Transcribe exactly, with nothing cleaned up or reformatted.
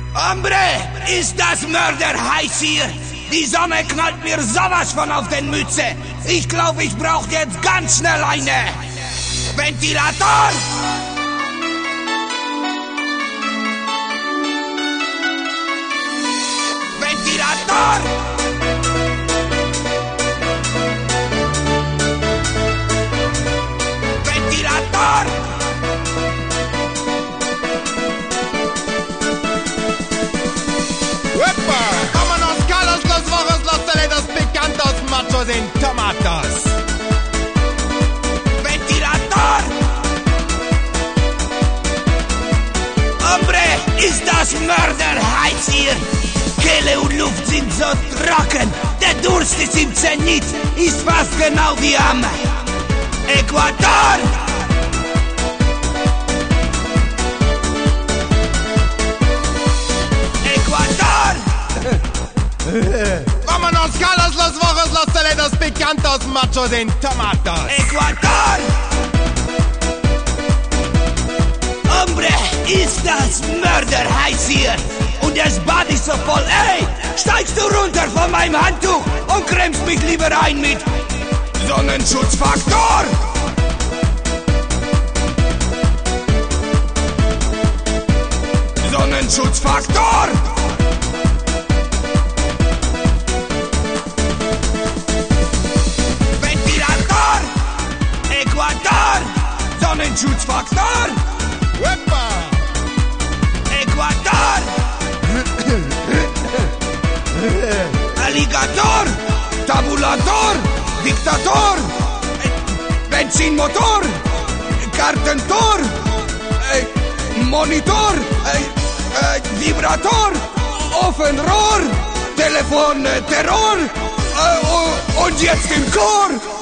Hombre, ist das Mörder heiß hier? Die Sonne knallt mir sowas von auf den Mütze. Ich glaube, ich brauche jetzt ganz schnell eine Ventilator. Ventilator. Ventilator. ¡Uepa! ¡Vámonos, Carlos, los rojos, los toledos picantos, machos en tomatos! Ventilator! Hombre, ist das mörderheiß hier! Kehle und Luft sind so trocken, der Durst ist im Zenit, ist fast genau wie am Äquator! ¡Vámonos, Carlos, los rojos, los toledos picantos, machos en tomatos! Äquator! Hombre, ist das mörderheiß hier! Und das Bad ist so voll. Ey, steigst du runter von meinem Handtuch und cremst mich lieber ein mit Sonnenschutzfaktor! Sonnenschutzfaktor! Ventilator! Äquator! Sonnenschutzfaktor! ¡Uepa! Äquator! Alligator! Tabulator! Diktator! Benzinmotor! Kartentor! Äh, Monitor! Äh, äh, Vibrator! Ofenrohr! Telefon, äh, Terror! Äh, und jetzt im Chor!